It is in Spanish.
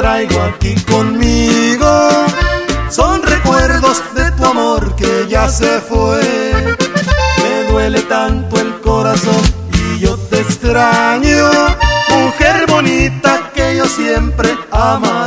traigo aquí conmigo. Son recuerdos de tu amor que ya se fue. Me duele tanto el corazón y yo te extraño, mujer bonita que yo siempre amaré.